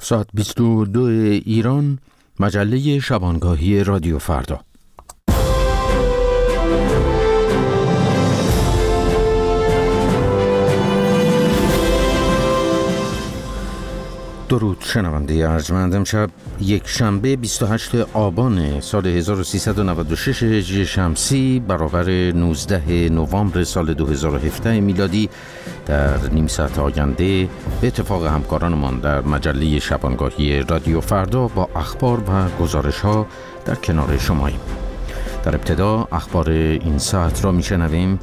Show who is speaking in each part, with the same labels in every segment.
Speaker 1: ساعت 22 ایران، مجله شبانگاهی رادیو فردا. درود شنونده ارجمند. امشب یک شنبه 28 آبان سال 1396 هجری شمسی برابر 19 نوامبر سال 2017 میلادی، در نیم ساعت آینده به اتفاق همکارانمان در مجله شبانگاهی رادیو فردا با اخبار و گزارش‌ها در کنار شماییم. در ابتدا اخبار این ساعت را میشنویم.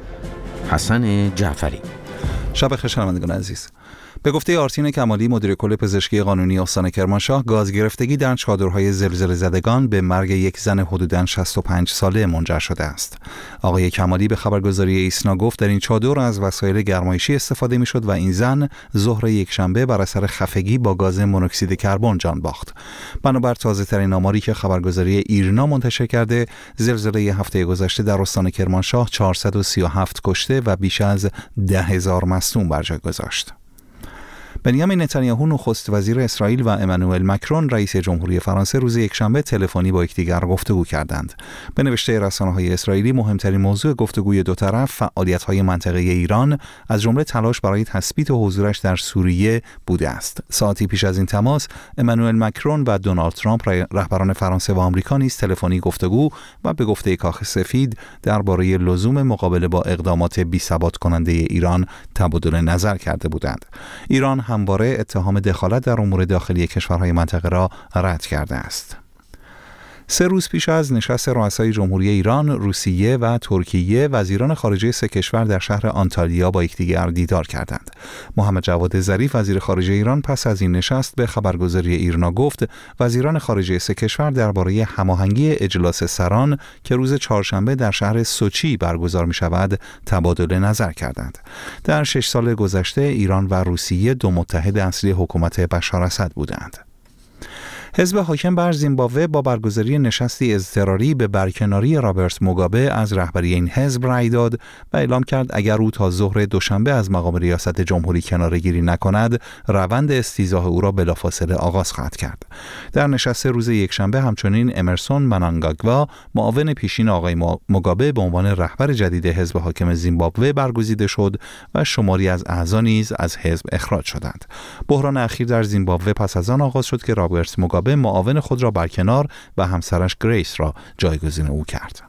Speaker 1: حسن جعفری.
Speaker 2: شب بخیر شنوندگان عزیز. به گفته آرتین کمالی، مدیر کل پزشکی قانونی استان کرمانشاه، گاز گرفتگی در چادرهای زلزله زدگان به مرگ یک زن حدوداً 65 ساله منجر شده است. آقای کمالی به خبرگزاری ایسنا گفت در این چادر از وسایل گرمایشی استفاده می‌شد و این زن ظهر یک شنبه بر اثر خفگی با گاز مونوکسید کربن جان باخت. بنابر تازه‌ترین آماری که خبرگزاری ایرنا منتشر کرده، زلزله هفته گذشته در استان کرمانشاه 437 کشته و بیش از 10,000 مصدوم بر جای گذاشت. بنیامین نتانیاهو نخست وزیر اسرائیل و امانوئل مکرون رئیس جمهوری فرانسه روز یکشنبه تلفنی با یکدیگر گفتگو کردند. به نوشته رسانه‌های اسرائیلی، مهمترین موضوع گفتگوی دو طرف فعالیت‌های منطقه‌ای ایران از جمله تلاش برای تثبیت حضورش در سوریه بوده است. ساعتی پیش از این تماس، امانوئل مکرون و دونالد ترامپ رهبران فرانسه و آمریکا نیز تلفنی گفتگو و به گفته کاخ سفید درباره لزوم مقابله با اقدامات بی‌ثبات کننده ایران تبادل نظر کرده بودند. ایران همواره اتهام دخالت در امور داخلی کشورهای منطقه را رد کرده است. 3 روز پیش از نشست رؤسای جمهوری ایران، روسیه و ترکیه، وزیران خارجه سه کشور در شهر آنتالیا با یکدیگر دیدار کردند. محمد جواد ظریف، وزیر خارجه ایران، پس از این نشست به خبرگزاری ایرنا گفت وزیران خارجه سه کشور درباره هماهنگی اجلاس سران که روز چهارشنبه در شهر سوچی برگزار می شود تبادل نظر کردند. در 6 سال گذشته ایران و روسیه دو متحد اصلی حکومت بشار اسد بودند. حزب حاکم بر زیمبابوه با برگزاری نشستی اضطراری به برکناری رابرت موگابه از رهبری این حزب رأی داد و اعلام کرد اگر او تا ظهر دوشنبه از مقام ریاست جمهوری کناره‌گیری نکند، روند استیضاح او را بلافاصله آغاز خواهد کرد. در نشست روز یکشنبه همچنین امرسون منانگاگوا، معاون پیشین آقای موگابه، به عنوان رهبر جدید حزب حاکم زیمبابوه برگزیده شد و شماری از اعضا نیز از حزب اخراج شدند. بحران اخیر در زیمبابوه پس از آن آغاز شد که رابرت موگابه معاون خود را برکنار و همسرش گریس را جایگزین او کرد.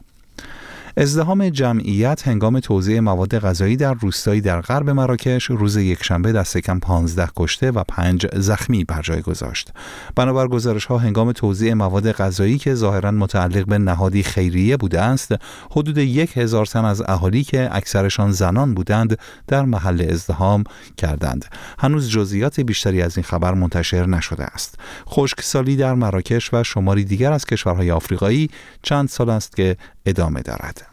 Speaker 2: ازدحام جمعیت هنگام توزیع مواد غذایی در روستایی در غرب مراکش روز یکشنبه دست کم 15 کشته و 5 زخمی بر جای گذاشت. بنابر گزارش‌ها هنگام توزیع مواد غذایی که ظاهراً متعلق به نهادی خیریه بوده است، حدود 1000 تن از اهالی که اکثرشان زنان بودند در محل ازدحام کردند. هنوز جزئیات بیشتری از این خبر منتشر نشده است. خشکسالی در مراکش و شماری دیگر از کشورهای آفریقایی چند سال است که ادامه دارد.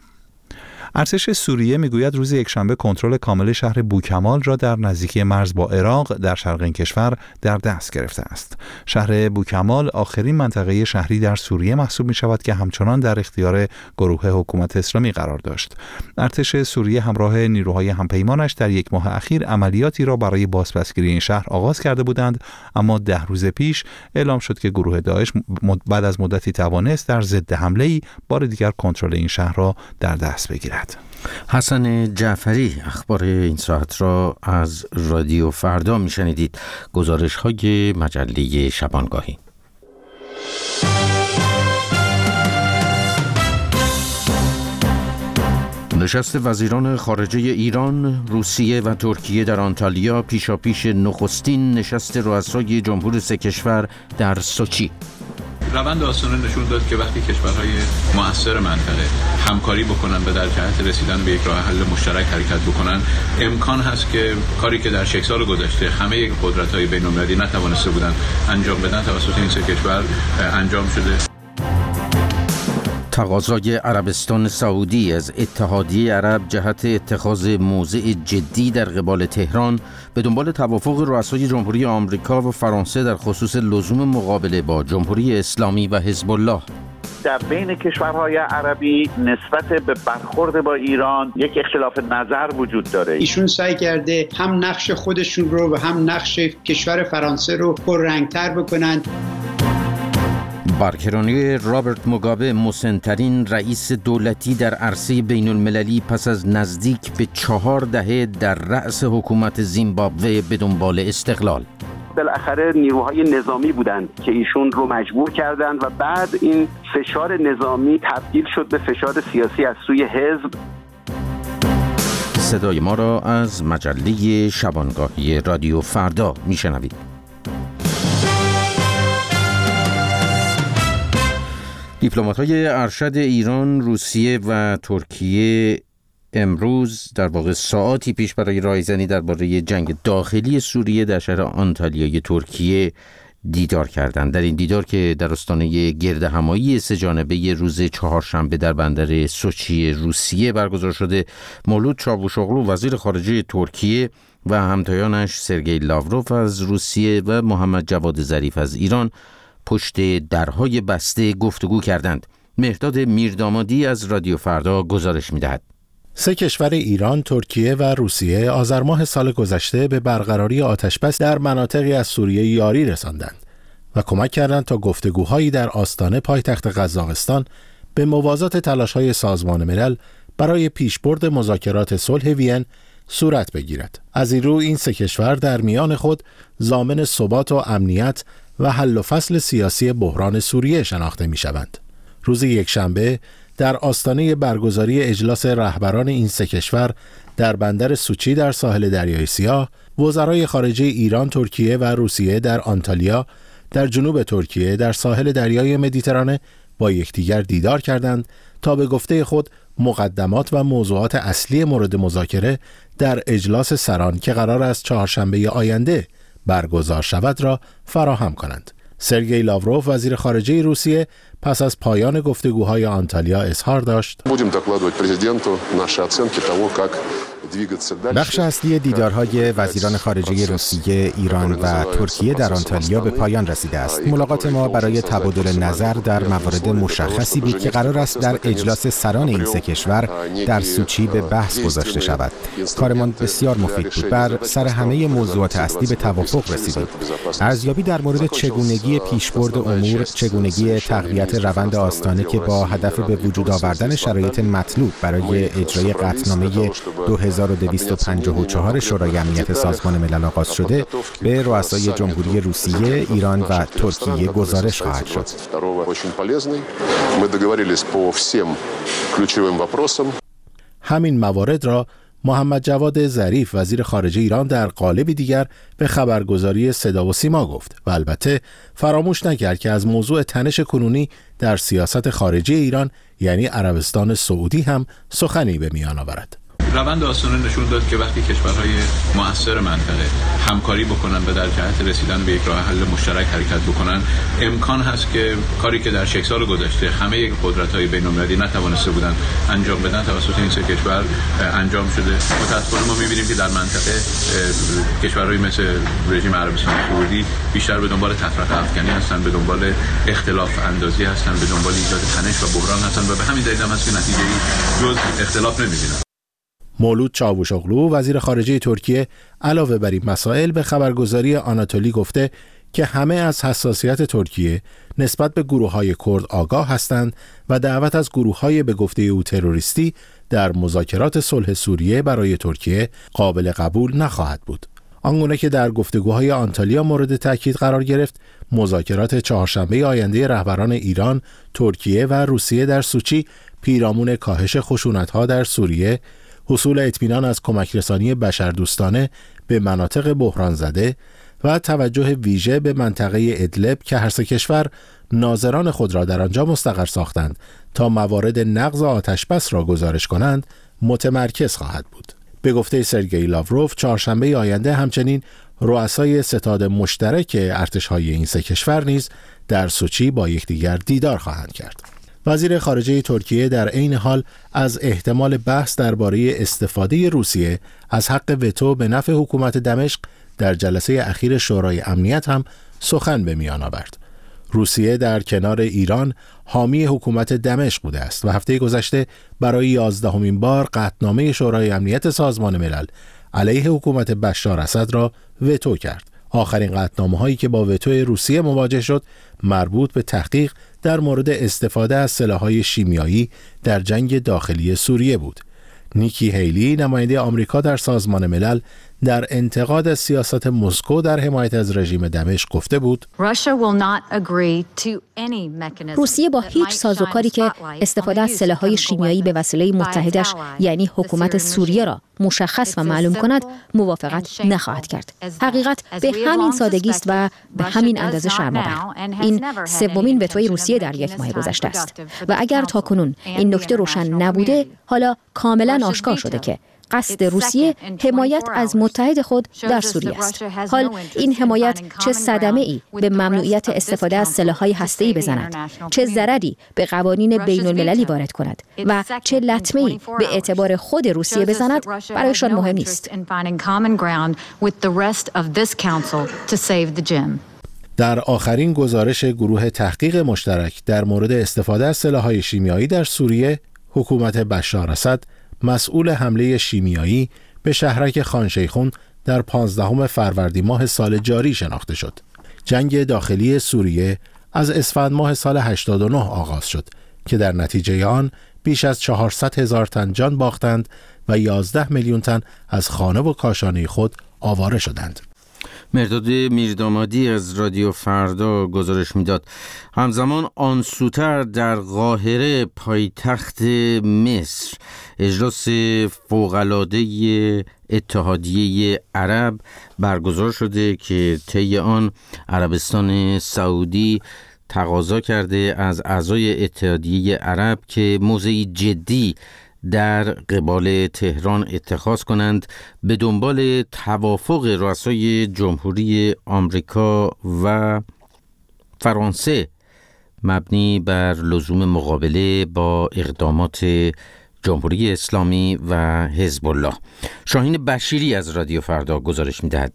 Speaker 2: ارتش سوریه میگوید روز یکشنبه کنترل کامل شهر بوکمال را در نزدیکی مرز با عراق در شرق این کشور در دست گرفته است. شهر بوکمال آخرین منطقه شهری در سوریه محسوب می شود که همچنان در اختیار گروه حکومت اسلامی قرار داشت. ارتش سوریه همراه نیروهای همپیمانش در یک ماه اخیر عملیاتی را برای بازپسگیری این شهر آغاز کرده بودند، اما 10 روز پیش اعلام شد که گروه داعش بعد از مدتی توانست در ضد حمله‌ای بار دیگر کنترل این شهر را در دست بگیرد.
Speaker 1: حسن جعفری. اخبار این ساعت را از رادیو فردا میشنیدید. گزارش های مجله شبانگاهی. نشست وزیران خارجه ایران، روسیه و ترکیه در آنتالیا پیشاپیش نخستین نشست رؤسای جمهور سه کشور در سوچی.
Speaker 3: روند آسونه نشون داد که وقتی کشورهای مؤثر منطقه همکاری بکنن و در جهت رسیدن به یک راه حل مشترک حرکت بکنن، امکان هست که کاری که در 6 سال گذشته همه قدرت‌های بین‌المللی نتوانسته بودن انجام بدن توسط این سه کشور انجام شده.
Speaker 1: تقاضای عربستان سعودی از اتحادیه عرب جهت اتخاذ موضع جدی در قبال تهران به دنبال توافق رؤسای جمهوری آمریکا و فرانسه در خصوص لزوم مقابله با جمهوری اسلامی و حزب الله.
Speaker 4: در بین کشورهای عربی نسبت به برخورد با ایران یک اختلاف نظر وجود داره.
Speaker 5: ایشون سعی کرده هم نقش خودشون رو و هم نقش کشور فرانسه رو پررنگ‌تر بکنند.
Speaker 1: برکرانی رابرت موگابه، مسن‌ترین رئیس دولتی در عرصه بین المللی پس از نزدیک به 4 دهه در رأس حکومت زیمبابوه به دنبال استقلال.
Speaker 6: بالاخره نیروهای نظامی بودند که ایشون رو مجبور کردند و بعد این فشار نظامی تبدیل شد به فشار سیاسی از سوی حزب.
Speaker 1: صدای ما را از مجله شبانگاهی رادیو فردا میشنوید. دیپلمات‌های ارشد ایران، روسیه و ترکیه امروز در واقع ساعاتی پیش برای رایزنی درباره جنگ داخلی سوریه در شهر آنتالیای ترکیه دیدار کردند. در این دیدار که در آستانه گردهمایی سه‌جانبه روز چهارشنبه در بندر سوچی روسیه برگزار شده، مولود چاوشوغلو وزیر خارجه ترکیه و همتایانش سرگئی لاوروف از روسیه و محمد جواد ظریف از ایران پشت درهای بسته گفتگو کردند. مهرداد میردامادی از رادیو فردا گزارش می‌دهد.
Speaker 7: 3 کشور ایران، ترکیه و روسیه آذر ماه سال گذشته به برقراری آتش‌بس در مناطقی از سوریه یاری رساندند و کمک کردند تا گفتگوهایی در آستانه پایتخت قزاقستان به موازات تلاش‌های سازمان ملل برای پیشبرد مذاکرات صلح وین صورت بگیرد. از این رو این 3 کشور در میان خود ضامن ثبات و امنیت و حل و فصل سیاسی بحران سوریه شناخته می‌شوند. روز یکشنبه در آستانه برگزاری اجلاس رهبران این 3 کشور در بندر سوچی در ساحل دریای سیاه، وزرای خارجه ایران، ترکیه و روسیه در آنتالیا در جنوب ترکیه در ساحل دریای مدیترانه با یکدیگر دیدار کردند تا به گفته خود مقدمات و موضوعات اصلی مورد مذاکره در اجلاس سران که قرار است چهارشنبه آینده برگزار شود را فراهم کنند. سرگئی لاوروف وزیر خارجه روسیه پس از پایان گفتگوهای آنتالیا اظهار داشت:
Speaker 8: بخش اصلی دیدارهای وزیران خارجه روسیه، ایران و ترکیه در آنتالیا به پایان رسیده است. ملاقات ما برای تبادل نظر در موارد مشخصی بود که قرار است در اجلاس سران این 3 کشور در سوچی به بحث گذاشته شود. کارمان بسیار مفید بود. بر سر همه موضوعات اصلی به توافق رسیدیم. ارزیابی در مورد چگونگی پیشبرد امور، چگونگی تقویت روند آستانه که با هدف به وجود آوردن شرایط مطلوب برای اجرای قطعنامه 2254 شورای امنیت سازمان ملل آغاز شده، به رؤسای جمهوری روسیه، ایران و ترکیه گزارش خواهد شد.
Speaker 7: همین موارد را محمد جواد ظریف وزیر خارجه ایران در قالب دیگر به خبرگزاری صدا و سیما گفت و البته فراموش نکرد که از موضوع تنش کنونی در سیاست خارجی ایران یعنی عربستان سعودی هم سخنی به میان آورد.
Speaker 3: روند آستانه نشون داد که وقتی کشورهای مؤثر منطقه همکاری بکنن و در جهت رسیدن به یک راه حل مشترک حرکت بکنن، امکان هست که کاری که در 6 سال گذشته همه قدرت‌های بین‌المللی نتوانسته بودن انجام بدن توسط این 3 کشور انجام شده. متأسفانه ما می‌بینیم که در منطقه کشورهای مثل رژیم عربستان سعودی بیشتر به دنبال تفرقه افکنی هستن، به دنبال اختلاف اندازی هستن، به دنبال ایجاد تنش و بحران هستن و به همین دلیل هم هست که نتیجه‌ای جز اختلاف نمی‌بینن.
Speaker 7: مولود چاوشوغلو وزیر خارجه ترکیه علاوه بر این مسائل به خبرگزاری آناتولی گفته که همه از حساسیت ترکیه نسبت به گروه‌های کرد آگاه هستند و دعوت از گروه‌های به گفته او تروریستی در مذاکرات صلح سوریه برای ترکیه قابل قبول نخواهد بود. آنگونه که در گفتگوهای آنتالیا مورد تاکید قرار گرفت، مذاکرات چهارشنبه آینده رهبران ایران، ترکیه و روسیه در سوچی پیرامون کاهش خشونت‌ها در سوریه، حصول اطمینان از کمک رسانی بشردوستانه به مناطق بحران زده و توجه ویژه به منطقه ادلب که هر 3 کشور ناظران خود را در آنجا مستقر ساختند تا موارد نقض آتش‌بس را گزارش کنند متمرکز خواهد بود. به گفته سرگئی لاوروف چهارشنبه آینده همچنین رؤسای ستاد مشترک ارتش‌های این 3 کشور نیز در سوچی با یکدیگر دیدار خواهند کرد. وزیر خارجه ترکیه در عین حال از احتمال بحث درباره استفاده روسیه از حق وتو به نفع حکومت دمشق در جلسه اخیر شورای امنیت هم سخن به میان آورد. روسیه در کنار ایران حامی حکومت دمشق بوده است و هفته گذشته برای 11مین بار قطعنامه شورای امنیت سازمان ملل علیه حکومت بشار اسد را وتو کرد. آخرین قطعنامه‌هایی که با وتو روسیه مواجه شد مربوط به تحقیق در مورد استفاده از سلاح‌های شیمیایی در جنگ داخلی سوریه بود. نیکی هیلی، نماینده آمریکا در سازمان ملل، در انتقاد از سیاست مسکو در حمایت از رژیم دمشق گفته بود:
Speaker 9: روسیه با هیچ سازوکاری که استفاده از سلاح‌های شیمیایی به وسیله متحدش یعنی حکومت سوریه را مشخص و معلوم کند موافقت نخواهد کرد. حقیقت به همین سادگی است و به همین اندازه شرم‌آور. این سومین وتوی روسیه در یک ماه گذشته است و اگر تاکنون این نکته روشن نبوده، حالا کاملا آشکار شده که قصد روسیه حمایت از متحد خود در سوریه است. حال این حمایت چه صدمه‌ای به ممنوعیت استفاده از سلاح‌های هسته‌ای بزند، چه ضرری به قوانین بین‌المللی وارد کند و چه لطمه‌ای به اعتبار خود روسیه بزند برایشان مهم نیست.
Speaker 7: در آخرین گزارش گروه تحقیق مشترک در مورد استفاده از سلاح‌های شیمیایی در سوریه، حکومت بشار اسد مسئول حمله شیمیایی به شهرک خانشیخون در 15 فروردین ماه سال جاری شناخته شد. جنگ داخلی سوریه از اسفند ماه سال 89 آغاز شد که در نتیجه آن بیش از 400,000 تن جان باختند و 11 میلیون تن از خانه و کاشانه خود آواره شدند.
Speaker 1: مرداد میردامادی از رادیو فردا گزارش میداد. همزمان آن سوتر در قاهره پایتخت مصر اجلاس فوق‌العاده اتحادیه عرب برگزار شده که طی آن عربستان سعودی تقاضا کرده از اعضای اتحادیه عرب که موضعی جدی در قبال تهران اتخاذ کنند به دنبال توافق رؤسای جمهوری آمریکا و فرانسه مبنی بر لزوم مقابله با اقدامات جمهوری اسلامی و حزب الله. شاهین بشیری از رادیو فردا گزارش می‌دهد.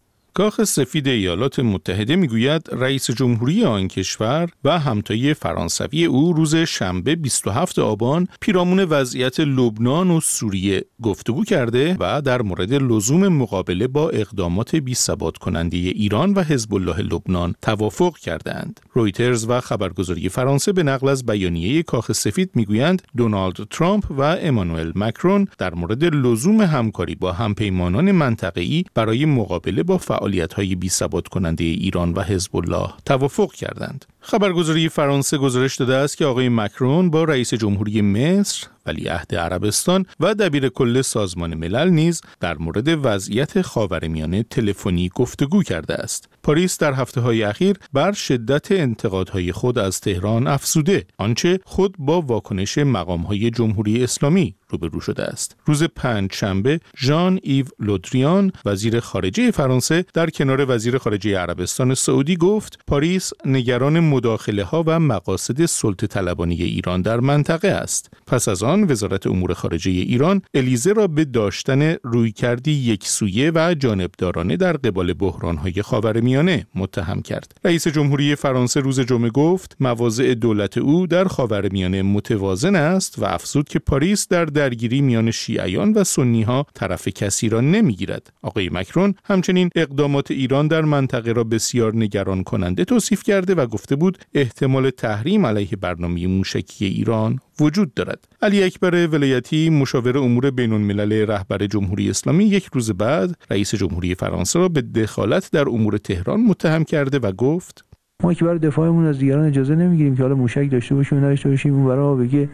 Speaker 10: کاخ سفید ایالات متحده میگوید رئیس جمهوری آن کشور و همتای فرانسوی او روز شنبه 27 آبان پیرامون وضعیت لبنان و سوریه گفتگو کرده و در مورد لزوم مقابله با اقدامات بی‌ثبات کننده ایران و حزب الله لبنان توافق کردند. رویترز و خبرگزاری فرانسه به نقل از بیانیه کاخ سفید میگویند دونالد ترامپ و امانوئل مکرون در مورد لزوم همکاری با همپیمانان منطقه‌ای برای مقابله با فعالیت‌های بی‌ثبات کننده ایران و حزب الله توافق کردند. خبرگزاری فرانسه گزارش داده است که آقای مکرون با رئیس جمهوری مصر، ولیعهد عربستان و دبیر کل سازمان ملل نیز در مورد وضعیت خاورمیانه تلفنی گفتگو کرده است. پاریس در هفته‌های اخیر بر شدت انتقادهای خود از تهران افزوده، آنچه خود با واکنش مقام‌های جمهوری اسلامی روبرو شده است. روز پنجشنبه ژان ایو لودریان وزیر خارجه فرانسه در کنار وزیر خارجه عربستان سعودی گفت پاریس نگران مداخله‌ها و مقاصد سلطه طلبانه ایران در منطقه است. پس از آن وزارت امور خارجه ایران الیزه را به داشتن رویکردی یکسویه و جانبدارانه در قبال بحران‌های خاورمیانه متهم کرد. رئیس جمهوری فرانسه روز جمعه گفت مواضع دولت او در خاورمیانه متوازن است و افزود که پاریس در درگیری میان شیعیان و سنی‌ها طرف کسی را نمی‌گیرد. آقای مکرون همچنین اقدامات ایران در منطقه را بسیار نگران کننده توصیف کرده و گفته بود احتمال تحریم علیه برنامه موشکی ایران وجود دارد. علی اکبر ولایتی مشاور امور بین‌الملل رهبر جمهوری اسلامی یک روز بعد رئیس جمهوری فرانسه را به دخالت در امور تهران متهم کرده و گفت
Speaker 11: ما که برای دفاعمون از دیگران اجازه نمیگیریم که حالا موشک داشته باشیم نداشته باشیم، اون برا بگه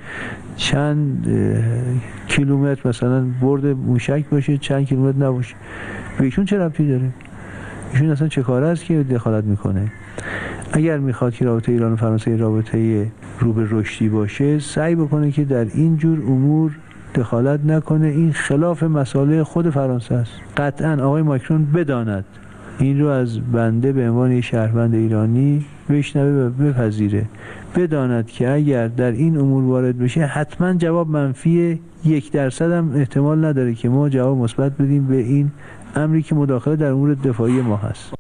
Speaker 11: چند کیلومتر مثلا برد موشک باشه چند کیلومتر نباشه. به ایشون چه ربطی داره؟ ایشون اصلا چه کاره است که دخالت میکنه؟ اگر میخواد که رابطه ایران و فرانسه رابطه رو به رشدی باشه سعی بکنه که در این جور امور دخالت نکنه. این خلاف مصالح خود فرانسه است. قطعا آقای ماکرون بداند این رو از بنده به عنوان شهروند ایرانی بشنوه و بپذیره، بداند که اگر در این امور وارد بشه حتما جواب منفی 1% هم احتمال نداره که ما جواب مثبت بدیم به این امری که مداخله در امور دفاعی ما هست.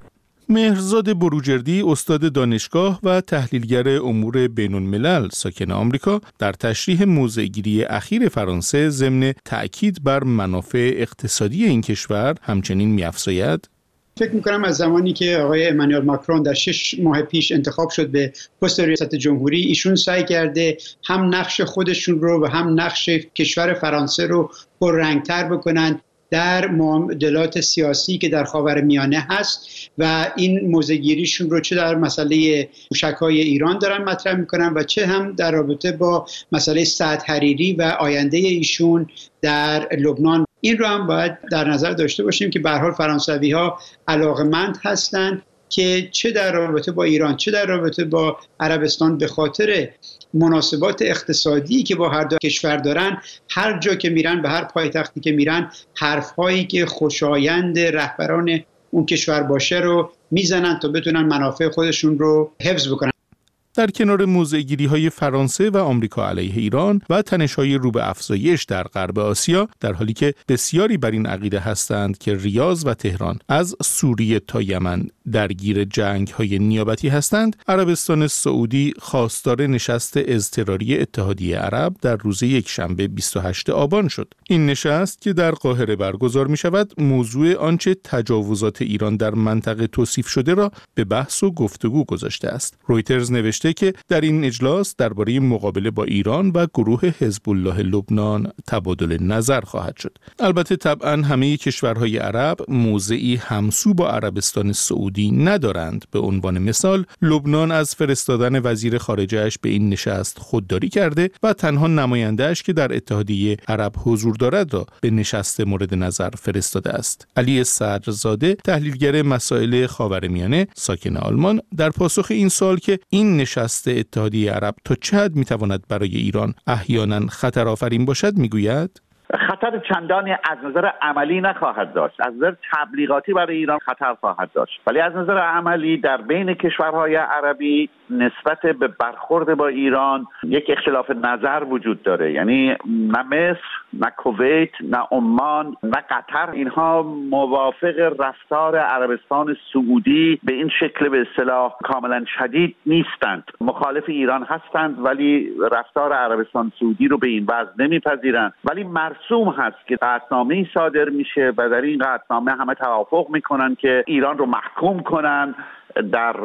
Speaker 10: مهرزاد بروجردی استاد دانشگاه و تحلیلگر امور بین‌الملل ساکن آمریکا در تشریح موضع‌گیری اخیر فرانسه ضمن تأکید بر منافع اقتصادی این کشور همچنین می‌افزاید:
Speaker 5: فکر میکنم از زمانی که آقای امانوئل ماکرون در 6 ماه پیش انتخاب شد به پست ریاست جمهوری، ایشون سعی کرده هم نقش خودشون رو و هم نقش کشور فرانسه رو پررنگتر بکنن در معادلات سیاسی که در خاورمیانه هست و این موضع‌گیریشون رو چه در مسئله موشک‌های ایران دارن مطرح میکنن و چه هم در رابطه با مسئله سعد حریری و آینده ایشون در لبنان. این رو هم باید در نظر داشته باشیم که به هر حال فرانسوی‌ها علاقه‌مند هستند که چه در رابطه با ایران چه در رابطه با عربستان به خاطر مناسبات اقتصادی که با هر دو کشور دارن، هر جا که میرن به هر پایتختی که میرن حرف‌هایی که خوشایند رهبران اون کشور باشه رو میزنن تا بتونن منافع خودشون رو حفظ بکنن.
Speaker 10: در کنار موضع‌گیری‌های فرانسه و آمریکا علیه ایران و تنش‌های رو به افزایش در غرب آسیا، در حالی که بسیاری بر این عقیده هستند که ریاض و تهران از سوریه تا یمن درگیر جنگ‌های نیابتی هستند، عربستان سعودی خواستار نشست اضطراری اتحادیه عرب در روز یکشنبه 28 آبان شد. این نشست که در قاهره برگزار می‌شود، موضوع آنچه تجاوزات ایران در منطقه توصیف شده را به بحث و گفتگو گذاشته است. رویترز نوشته که در این اجلاس درباره مقابله با ایران و گروه حزب الله لبنان تبادل نظر خواهد شد. البته طبعاً همه کشورهای عرب موضعی همسو با عربستان سعودی ندارند. به عنوان مثال، لبنان از فرستادن وزیر خارجه‌اش به این نشست خودداری کرده و تنها نماینده‌اش که در اتحادیه عرب حضور دارد را به نشست مورد نظر فرستاده است. علی صدرزاده، تحلیلگر مسائل خاورمیانه ساکن آلمان، در پاسخ این سوال که این نشست اتحادیه عرب تا چه حد میتواند برای ایران احیانا خطر آفرین باشد میگوید:
Speaker 4: خطر چندانی از نظر عملی نخواهد داشت. از نظر تبلیغاتی برای ایران خطر خواهد داشت، ولی از نظر عملی در بین کشورهای عربی نسبت به برخورد با ایران یک اختلاف نظر وجود داره. یعنی نه مصر، نه کویت، نه عمان، نه قطر اینها موافق رفتار عربستان سعودی به این شکل به اصطلاح کاملا شدید نیستند. مخالف ایران هستند ولی رفتار عربستان سعودی رو به این وجه نمیپذیرند. ولی مرسوم هست که قطعنامه‌ای صادر میشه و در این قطعنامه همه توافق میکنن که ایران رو محکوم کنن در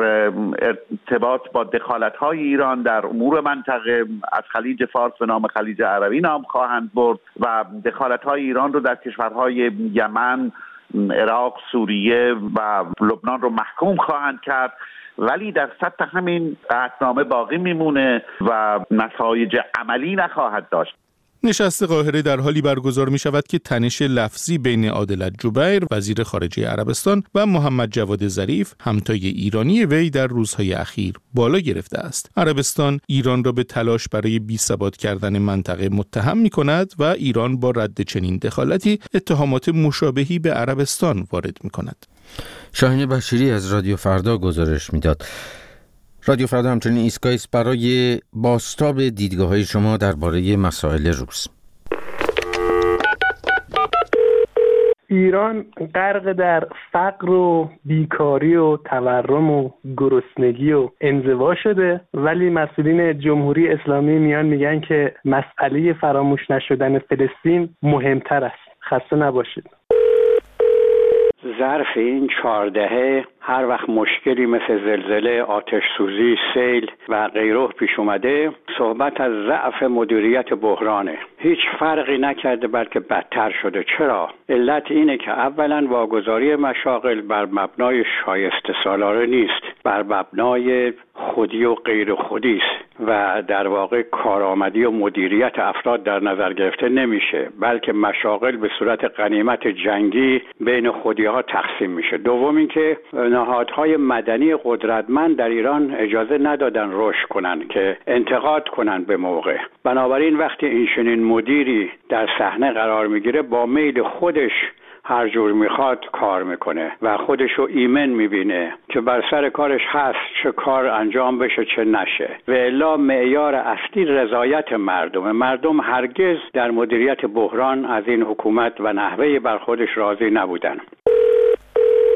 Speaker 4: ارتباط با دخالت‌های ایران در امور منطقه، از خلیج فارس به نام خلیج عربی نام خواهند برد و دخالت‌های ایران رو در کشورهای یمن، عراق، سوریه و لبنان رو محکوم خواهند کرد. ولی در سطح همین قطعنامه باقی میمونه و نتایج عملی نخواهد داشت.
Speaker 10: نشست قاهره در حالی برگزار می شود که تنش لفظی بین عادل جبیر وزیر خارجه عربستان و محمد جواد ظریف همتای ایرانی وی در روزهای اخیر بالا گرفته است. عربستان ایران را به تلاش برای بی‌ثبات کردن منطقه متهم می کند و ایران با رد چنین دخالتی اتهامات مشابهی به عربستان وارد می کند.
Speaker 1: شاهین بشیری از رادیو فردا گزارش میداد. رادیو فردا همچنین ایستگاهی است برای بازتاب دیدگاه‌های شما درباره مسائل روز.
Speaker 12: ایران غرق در فقر و بیکاری و تورم و گرسنگی و انزوا شده، ولی مسئولین جمهوری اسلامی میان میگن که مسئله فراموش نشدن فلسطین مهمتر است. خسته نباشید.
Speaker 13: ظرف این 4 دهه هر وقت مشکلی مثل زلزله، آتش سوزی، سیل و غیره پیش اومده، صحبت از ضعف مدیریت بحرانه. هیچ فرقی نکرده بلکه بدتر شده. چرا؟ علت اینه که اولا واگذاری مشاغل بر مبنای شایسته سالاره نیست، بر مبنای خودی و غیر خودی است و در واقع کارآمدی و مدیریت افراد در نظر گرفته نمیشه، بلکه مشاغل به صورت غنیمت جنگی بین خودی‌ها تقسیم میشه. دوم اینکه نهادهای مدنی قدرتمند در ایران اجازه ندادن رشد کنن که انتقاد کنن به موقع. بنابراین وقتی این چنین مدیری در صحنه قرار میگیره با میل خودش هر جور میخواد کار میکنه و خودشو ایمن میبینه که بر سر کارش هست چه کار انجام بشه چه نشه. و الا معیار اصلی رضایت مردم هرگز در مدیریت بحران از این حکومت و نحوه برخوردش راضی نبودن.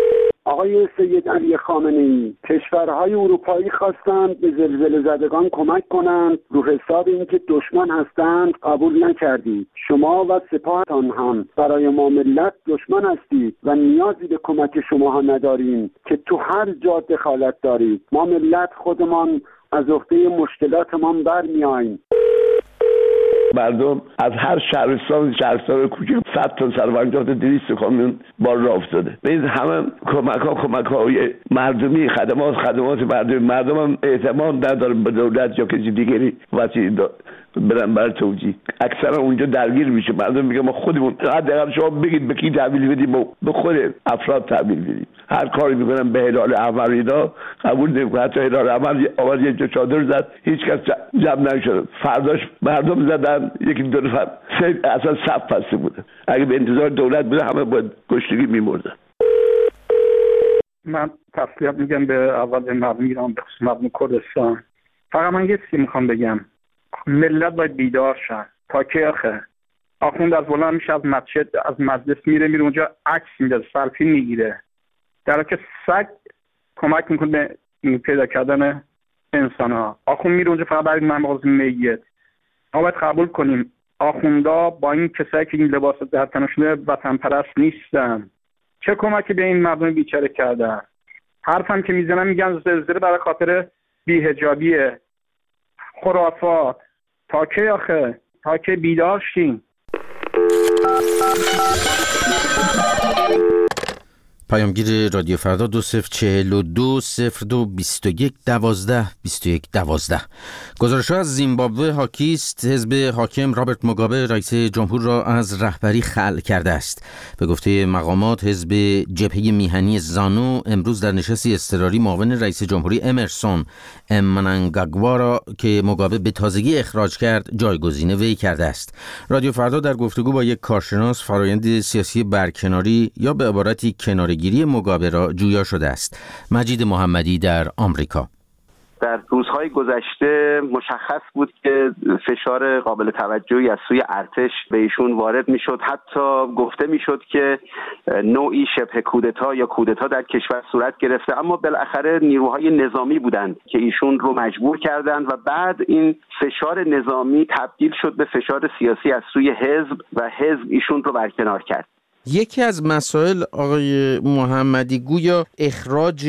Speaker 6: آقای سید علی خامنه‌ای، کشورهای اروپایی خواستند به زلزله زدگان کمک کنند، رو حساب اینکه دشمن هستند قبول نکردید. شما و سپاهتان هم برای ما ملت دشمن هستید و نیازی به کمک شما ها نداریم که تو هر جا دخالت دارید. ما ملت خودمان از عهده مشکلاتمان برمیاییم.
Speaker 14: مردم از هر شهرستان کوچک 100 تا 150 تا 200 کامیون بار راه افتاده. این همه کمک‌های مردمی، خدمات مردم هم اعتماد ندارن به دولت یا کسی دیگری واسه برن بر توجیه. اکثرا اونجا درگیر میشه. مردم میگه ما خودمون، حداقل شما بگید به کی تحویل بدیم، به خود افراد تحویل بدیم. هر کاری میکنن به هلال احمر اینا قبول نمیکنه. حتی هلال احمر آواز یه جا چادر زد، هیچ کس جمع نشد. فرداش مردم زدن، یکی دو نفر اصلا صف بسته بوده. اگه به انتظار دولت بوده همه باید گشتگی میمردن.
Speaker 15: من تسلیت میگم به اول مردم ایران، به خصوص مردم کردستان. فقط من یه چیزی میخوام بگم، ملت باید بیدار شن. تا که آخوند از بلند میشه، از مسجد، از مجلس میره اونجا عکس میده، سلفی میگیره، در حالی که سگ کمک میکنه به پیدا کردن انسان ها. آخوند میره اونجا فقط برای مغازه میت. ما باید قبول کنیم آخوندا با این کسایی که این لباس در تنشونه وطن پرست نیستن. چه کمکی به این مردم بیچاره کردن؟ حرفم که میزنن میگن زلزله برای خاطر بی‌حجابیه، خرافات. تا کی آخه؟ تا کی بیدار شیم؟
Speaker 1: پیامگیر رادیو فردا 2042 02 21 12 21 12. گزارش‌ها از زیمبابوه حاکی است. حزب حاکم رابرت موگابه رئیس جمهور را از رهبری خلع کرده است. به گفته مقامات حزب جبهه میهنی زانو امروز در نشستی اضطراری معاون رئیس جمهوری امرسون مننگاگوا را که موگابه به تازگی اخراج کرد جایگزین وی کرده است. رادیو فردا در گفتگو با یک کارشناس فرآیند سیاسی برکناری یا به عبارتی کنارگیری موگابه را جویا شده است. مجید محمدی در آمریکا.
Speaker 6: در روزهای گذشته مشخص بود که فشار قابل توجهی از سوی ارتش به ایشون وارد میشد. حتی گفته میشد که نوعی شبه کودتا یا کودتا در کشور صورت گرفته، اما بالاخره نیروهای نظامی بودند که ایشون رو مجبور کردند و بعد این فشار نظامی تبدیل شد به فشار سیاسی از سوی حزب و حزب ایشون رو برکنار کرد.
Speaker 1: یکی از مسائل آقای محمدی گویا اخراج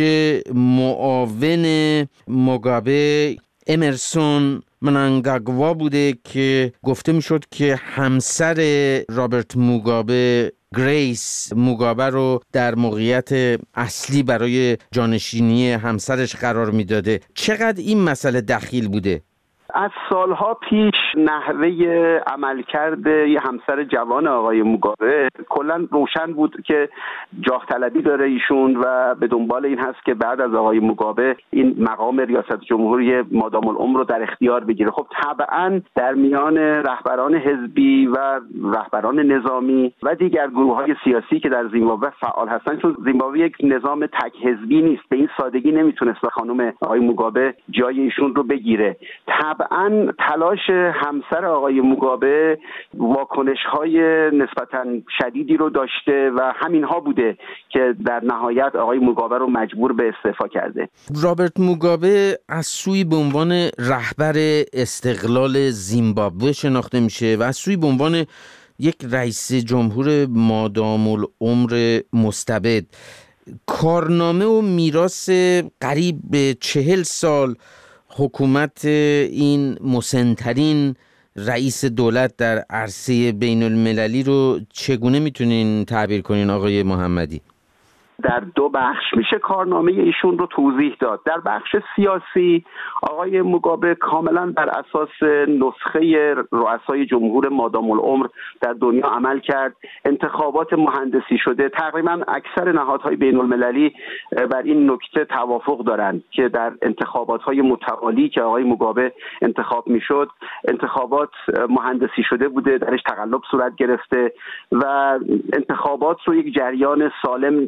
Speaker 1: معاون موگابه امرسون مننگاگوا بوده که گفته میشد که همسر رابرت موگابه گریس موگابه رو در موقعیت اصلی برای جانشینی همسرش قرار میداده. چقدر این مسئله دخیل بوده؟
Speaker 6: از سالها پیش نحوه عملکرد یه همسر جوان آقای موگابه کلا روشن بود که جاه طلبی داره ایشون و به دنبال این هست که بعد از آقای موگابه این مقام ریاست جمهوری مادام العمر رو در اختیار بگیره. خب طبعا در میان رهبران حزبی و رهبران نظامی و دیگر گروه‌های سیاسی که در زیمبابوه فعال هستن، چون زیمبابوه یک نظام تک حزبی نیست، به این سادگی نمیتونست خانم آقای موگابه جای ایشون رو بگیره. طبعا تلاش همسر آقای موگابه واکنش‌های نسبتاً شدیدی رو داشته و همینها بوده که در نهایت آقای موگابه رو مجبور به استعفا کرده.
Speaker 1: رابرت موگابه از سوی به عنوان رهبر استقلال زیمبابوه شناخته میشه و از سوی به عنوان یک رئیس جمهور مادام العمر مستبد. کارنامه و میراث قریب به 40 سال حکومت این مسن‌ترین رئیس دولت در عرصه بین المللی رو چگونه میتونین تعبیر کنین آقای محمدی؟
Speaker 6: در دو بخش میشه کارنامه ایشون رو توضیح داد. در بخش سیاسی آقای موگابه کاملا بر اساس نسخه رؤسای جمهور مادام العمر در دنیا عمل کرد. انتخابات مهندسی شده. تقریبا اکثر نهادهای بین المللی بر این نکته توافق دارند که در انتخابات‌های متوالی که آقای موگابه انتخاب میشد، انتخابات مهندسی شده بوده، درش تقلب صورت گرفته و انتخابات رو یک جریان سالم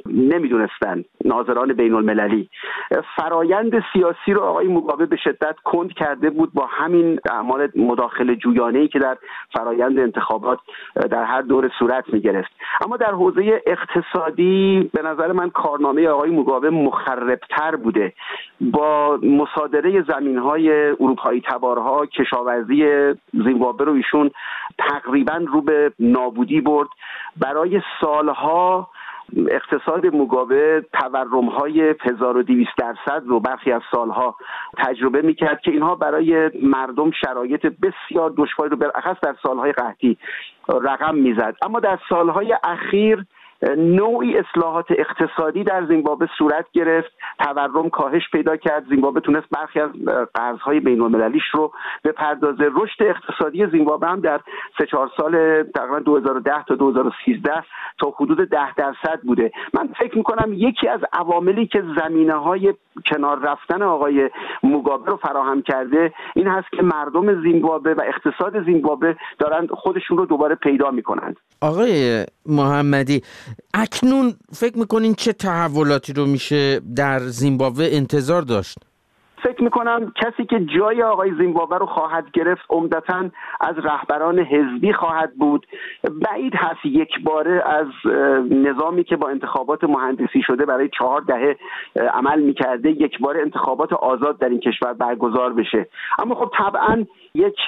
Speaker 6: نمیدونستن ناظران بین المللی. فرایند سیاسی رو آقای موگابه به شدت کند کرده بود با همین اعمال مداخله جویانه‌ای که در فرایند انتخابات در هر دور صورت می‌گرفت. اما در حوزه اقتصادی به نظر من کارنامه آقای موگابه مخربتر بوده. با مصادره زمین‌های اروپایی تبارها کشاورزی زیمبابوه رو ایشون تقریباً رو به نابودی برد. برای سالها اقتصاد موگابه تورم‌های 1200% رو برخی از سالها تجربه می‌کرد که اینها برای مردم شرایط بسیار دشواری رو بالاخص در سالهای قحطی رقم می‌زد. اما در سالهای اخیر نوعی اصلاحات اقتصادی در زیمبابوه صورت گرفت، تورم کاهش پیدا کرد، زیمبابوه تونست برخی از قرض‌های بین‌المللیش رو بپردازه. رشد اقتصادی زیمبابوه هم در 3-4 سال تقریبا 2010 تا 2013 تا حدود 10% بوده. من فکر می‌کنم یکی از عواملی که زمینه‌های کنار رفتن آقای موگابه رو فراهم کرده این هست که مردم زیمبابوه و اقتصاد زیمبابوه دارن خودشون رو دوباره پیدا می‌کنند.
Speaker 1: آقای محمدی، اکنون فکر میکنین چه تحولاتی رو میشه در زیمبابوه انتظار داشت؟
Speaker 6: فکر میکنم کسی که جای آقای زیمبابوه رو خواهد گرفت عمدتاً از رهبران حزبی خواهد بود. بعید هست یک باره از نظامی که با انتخابات مهندسی شده برای 4 دهه عمل میکرده یک باره انتخابات آزاد در این کشور برگزار بشه. اما خب طبعاً یک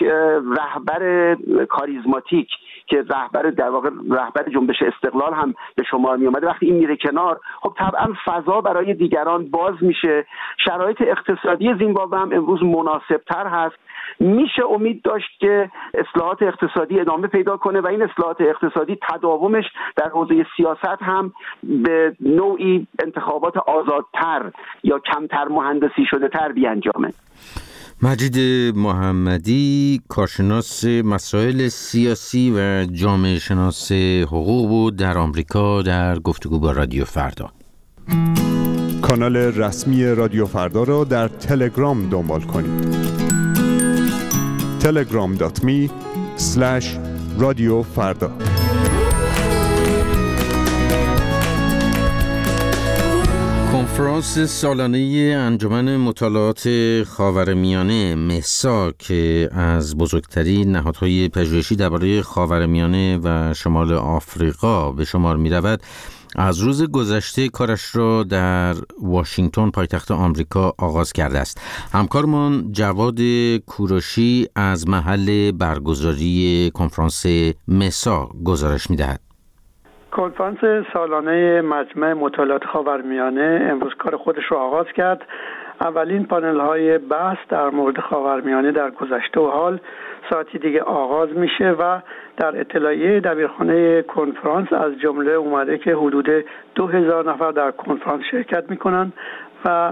Speaker 6: رهبر کاریزماتیک که در واقع رهبر جنبش استقلال هم به شمار می اومده وقتی این میره کنار، خب طبعا فضا برای دیگران باز میشه. شرایط اقتصادی زیمبابوه هم امروز مناسبتر هست. میشه امید داشت که اصلاحات اقتصادی ادامه پیدا کنه و این اصلاحات اقتصادی تداومش در حوزه سیاست هم به نوعی انتخابات آزادتر یا کمتر مهندسی شده تر بیانجامه.
Speaker 1: مجید محمدی، کارشناس مسائل سیاسی و جامعه شناس حقوق بود در آمریکا در گفتگو با رادیو فردا.
Speaker 16: کانال رسمی رادیو فردا را در تلگرام دنبال کنید. telegram.me/رادیوفردا.
Speaker 1: کنفرانس سالانه انجمن مطالعات خاورمیانه مهسا که از بزرگترین نهادهای پژوهشی درباره خاورمیانه و شمال آفریقا به شمار می رود، از روز گذشته کارش را در واشنگتن پایتخت آمریکا آغاز کرده است. همکارمان جواد کوروشی از محل برگزاری کنفرانس مهسا گزارش می دهد.
Speaker 17: کنفرانس سالانه مجمع مطالعات خاورمیانه امروز کار خودش رو آغاز کرد. اولین پانل های بحث در مورد خاورمیانه در گذشته و حال ساعتی دیگه آغاز میشه و در اطلاعیه دبیرخانه کنفرانس از جمله اومده که حدود 2000 نفر در کنفرانس شرکت میکنن و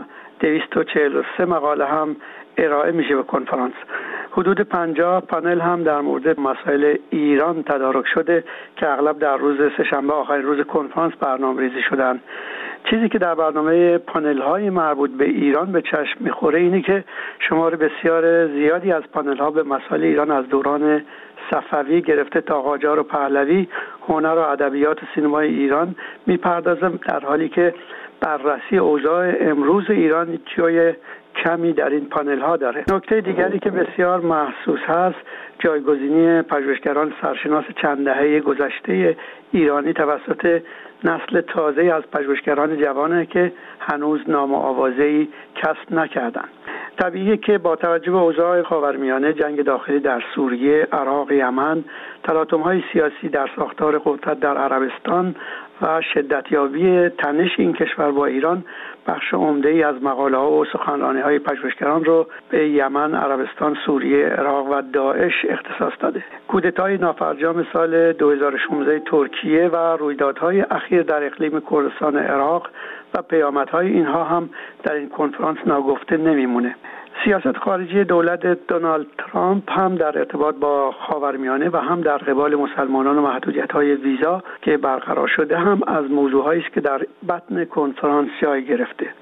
Speaker 17: 243 مقاله هم ارائه میشه به کنفرانس. حدود 50 پانل هم در مورد مسائل ایران تدارک شده که اغلب در روز سه‌شنبه آخرین روز کنفرانس برنامه‌ریزی شدن. چیزی که در برنامه پانل های مربوط به ایران به چشم میخوره اینه که شمار بسیار زیادی از پانل ها به مسائل ایران از دوران صفوی گرفته تا قاجار و پهلوی، هنر و ادبیات و سینمای ایران میپردازه، در حالی که بررسی اوضاع امروز ایران جای کمی در این پانل ها داره. نکته دیگری که بسیار محسوس هست جایگزینی پژوهشگران سرشناس چند دهه گذشته ایرانی توسط نسل تازه از پژوهشگران جوانه که هنوز نام و آوازه‌ای کسب نکردند. طبیعیه که با توجه به اوضاع خاورمیانه، جنگ داخلی در سوریه، عراق، یمن، تلاطم‌های سیاسی در ساختار قدرت در عربستان و شدتیابی تنش این کشور با ایران، بخش عمده‌ای از مقاله‌ها و سخنرانی‌های پژوهشگران رو به یمن، عربستان، سوریه، عراق و داعش اختصاص داده. کودتای نافرجام سال 2016 ترکیه و رویدادهای اخیر در اقلیم کردستان عراق و پیامدهای اینها هم در این کنفرانس ناگفته نمیمونه. سیاست خارجی دولت دونالد ترامپ هم در ارتباط با خاورمیانه و هم در قبال مسلمانان و محدودیت‌های ویزا که برقرار شده هم از موضوعهایی است که در بطن کنفرانس جای گرفته.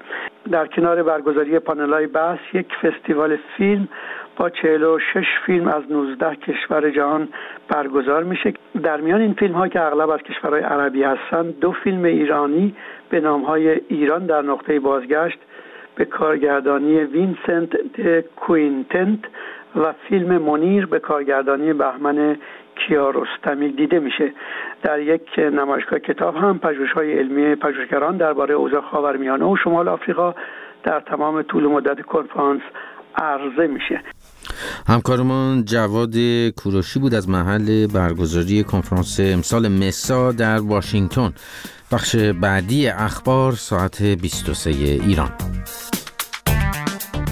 Speaker 17: در کنار برگزاری پانل‌های بحث یک فستیوال فیلم با 46 فیلم از 19 کشور جهان برگزار میشه. در میان این فیلم ها که اغلب از کشورهای عربی هستند، 2 فیلم ایرانی به نام های ایران در نقطه بازگشت به کارگردانی وینسنت کوینتنت و فیلم منیر به کارگردانی بهمن کیارستمی دیده میشه. در یک نمایشگاه کتاب هم پژوهش‌های علمی پژوهشگران درباره اوضاع خاورمیانه و شمال آفریقا در تمام طول مدت کنفرانس عرضه میشه.
Speaker 1: همکارمان جواد کوروشی بود از محل برگزاری کنفرانس امسال مسا در واشنگتن. بخش بعدی اخبار ساعت 23 ایران.